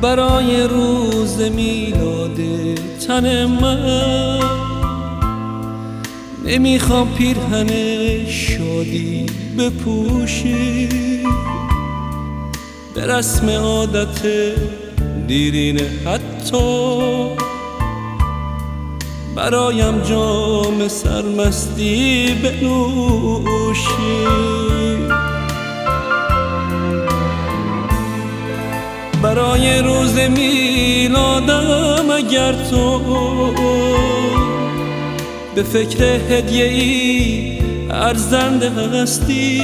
برای روز میلاد تن من. نمیخوام پیرهن شادی بپوشی، به رسم عادت دیرینه حتی برایم جام سرمستی بنوشی. برای روز میلادم اگر تو به فکر هدیه ای ارزنده هستی،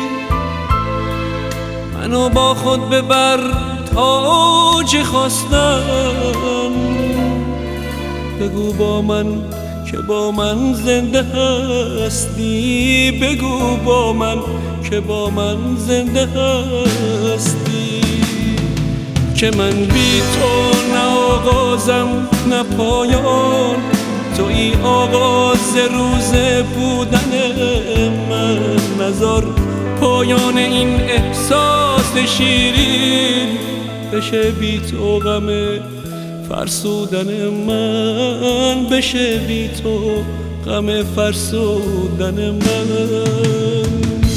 منو با خود ببر تا چه خواستن. بگو با من که با من زنده هستی، بگو با من که با من زنده هستی. که من بی تو نه آغازم نه پایان، توی آغاز روز بودن من. نذار پایان این احساس شیرین بشه بی تو غم فرسودن من، بشه بی تو غم فرسودن من.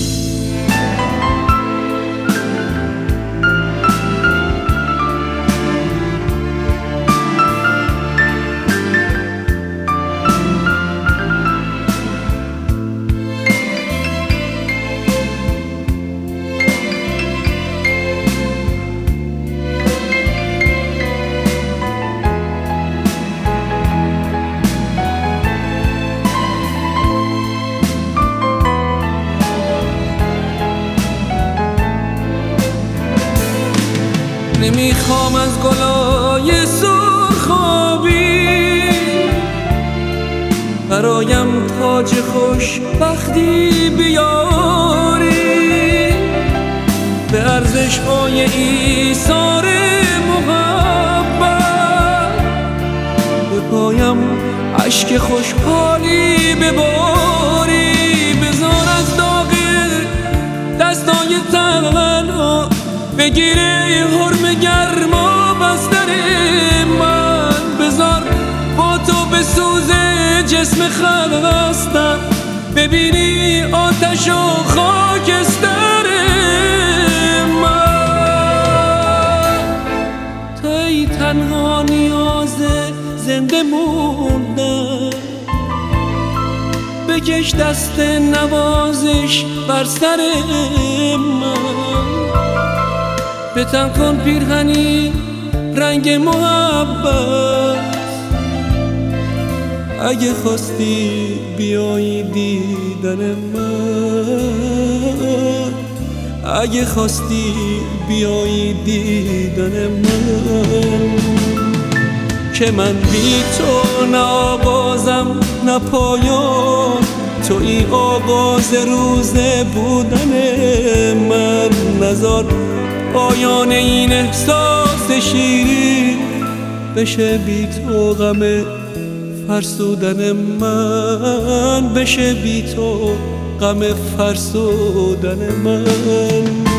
نمیخوام از گلای سرخابی برایم تاج خوشبختی بیاری، به ارزش‌های ایثار محبت به پایم اشک خوشحالی بباری. بذار از داغ دستای تنها بگیره حرم گرما بستر من. بذار با تو به سوز جسم خستم ببینی آتش و خاکستر من. توی تنها نیاز زنده موندن، بکش دست نوازش بر سر من. به تن کن پیرهنی رنگ محبت، اگه خواستی بیایی دیدن من، اگه خواستی بیایی دیدن من. که من بی تو نه آغازم نه پایان، توی آغاز روز بودن من. نذار پایان این احساس شیرین بشه بی تو غم فرسودن من، بشه بی تو غم فرسودن من.